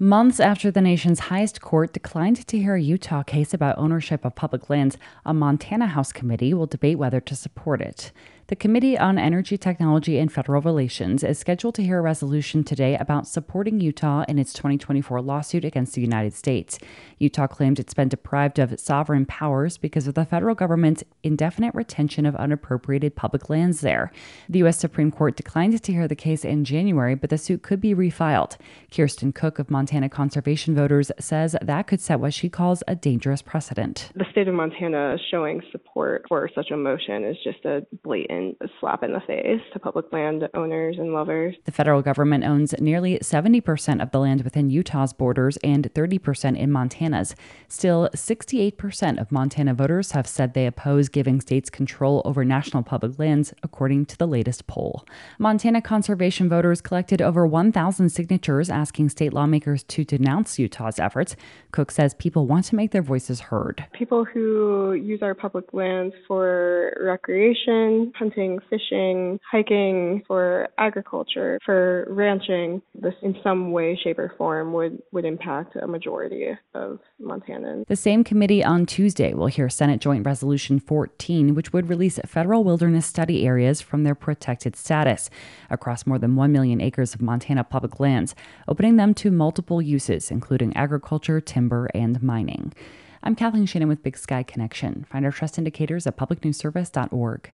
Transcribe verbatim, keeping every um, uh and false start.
Months after the nation's highest court declined to hear a Utah case about ownership of public lands, a Montana House committee will debate whether to support it. The Committee on Energy Technology and Federal Relations is scheduled to hear a resolution today about supporting Utah in its twenty twenty-four lawsuit against the United States. Utah claimed it's been deprived of sovereign powers because of the federal government's indefinite retention of unappropriated public lands there. The U S Supreme Court declined to hear the case in January, but the suit could be refiled. Kirsten Cook of Montana Conservation Voters says that could set what she calls a dangerous precedent. The state of Montana showing support for such a motion is just a blatant slap in the face to public land owners and lovers. The federal government owns nearly seventy percent of the land within Utah's borders and thirty percent in Montana's. Still, sixty-eight percent of Montana voters have said they oppose giving states control over national public lands, according to the latest poll. Montana Conservation Voters collected over one thousand signatures asking state lawmakers to denounce Utah's efforts. Cook says people want to make their voices heard. People who use our public lands for recreation, hunting, fishing, hiking, for agriculture, for ranching, this in some way, shape, or form would, would impact a majority of Montanans. The same committee on Tuesday will hear Senate Joint Resolution fourteen, which would release federal wilderness study areas from their protected status across more than one million acres of Montana public lands, opening them to multiple uses, including agriculture, timber, and mining. I'm Kathleen Shannon with Big Sky Connection. Find our trust indicators at public news service dot org.